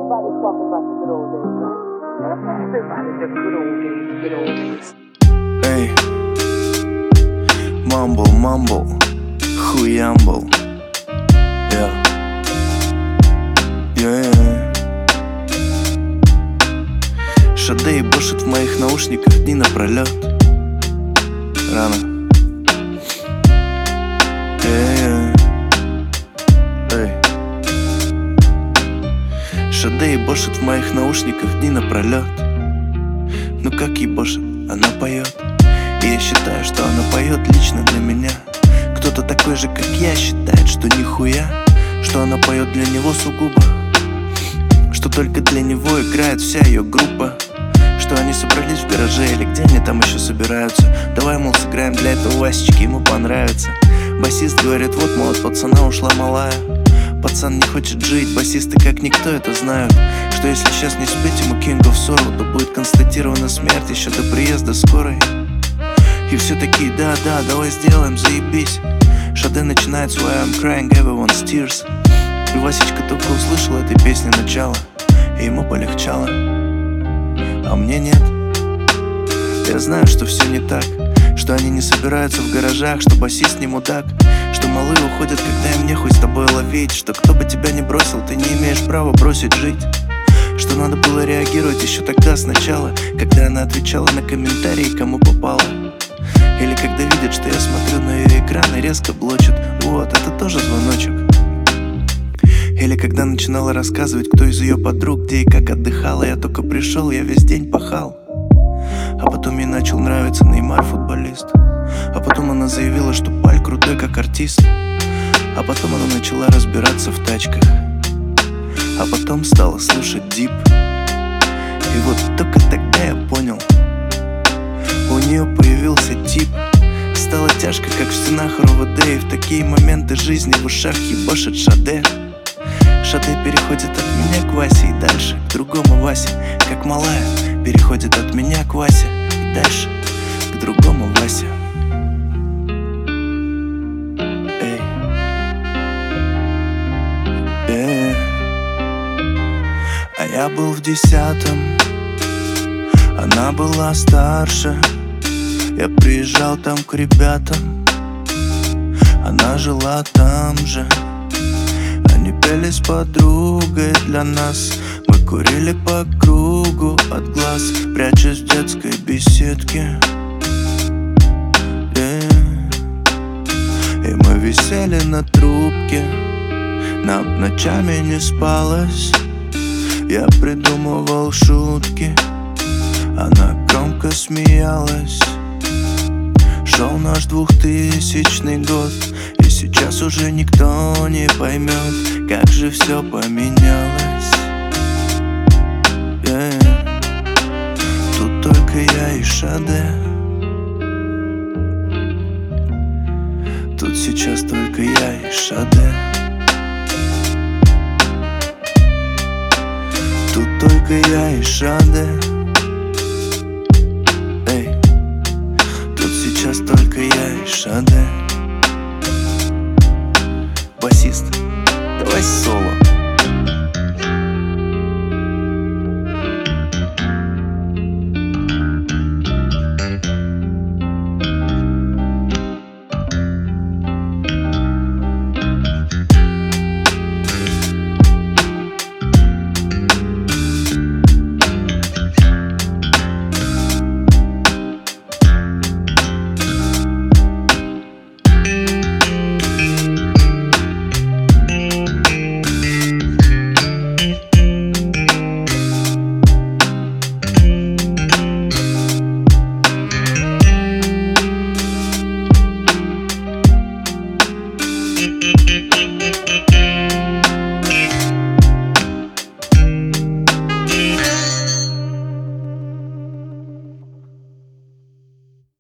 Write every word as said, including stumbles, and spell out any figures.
Everybody's talking about the good old days, right? Everybody, the good old days, good old days. Эй, мамбл, мамбл, хуямбл. Я, я, я. Шаде ебошит в моих наушниках дни напролет. Рано. Эй, эй. Шаде ебошит в моих наушниках дни напролет. Ну как ебошит, она поет. И я считаю, что она поет лично для меня. Кто-то такой же, как я, считает, что нихуя, что она поет для него сугубо, что только для него играет вся ее группа, что они собрались в гараже или где они там еще собираются. Давай, мол, сыграем для этого Васечки, ему понравится. Басист говорит, вот, мол, от пацана ушла малая. Пацан не хочет жить, басисты как никто это знают, что если сейчас не спеть ему King of Sorrow, то будет констатирована смерть еще до приезда скорой. И все такие, да, да, давай сделаем, заебись. Шаде начинает свой I'm crying everyone's tears. И Васечка только услышал этой песни начало, и ему полегчало, а мне нет. Я знаю, что все не так, что они не собираются в гаражах, что басист не мудак, что малые уходят, когда им нехуй с тобой ловить, что кто бы тебя не бросил, ты не имеешь права бросить жить, что надо было реагировать еще тогда сначала, когда она отвечала на комментарии, кому попало. Или когда видят, что я смотрю на ее экран и резко блочит. Вот, это тоже звоночек. Или когда начинала рассказывать, кто из ее подруг где и как отдыхала. Я только пришел, я весь день пахал. А потом ей начал нравиться Неймар, футболист. А потом она заявила, что Паль крутой как артист. А потом она начала разбираться в тачках. А потом стала слушать Дип. И вот только тогда я понял, у нее появился тип. Стало тяжко, как в стенах РОВД. И в такие моменты жизни в ушах ебошит Шаде. Шаде переходит от меня к Васе и дальше к другому Васе. Как малая переходит от меня к Васе и дальше к другому Васе. Эй, эй. А я был в десятом, она была старше. Я приезжал там к ребятам, она жила там же. Они пели с подругой для нас. Мы курили по кругу от глаз, прячась в детской беседке. Yeah. И мы висели на трубке, нам ночами не спалось. Я придумывал шутки, она громко смеялась. Шел наш двухтысячный год, и сейчас уже никто не поймет, как же все поменялось. Yeah. Тут только я и Шаде. Тут сейчас только я и Шаде. Тут только я и Шаде. Эй, тут сейчас только я и Шаде. Басист, давай соло. Thank you.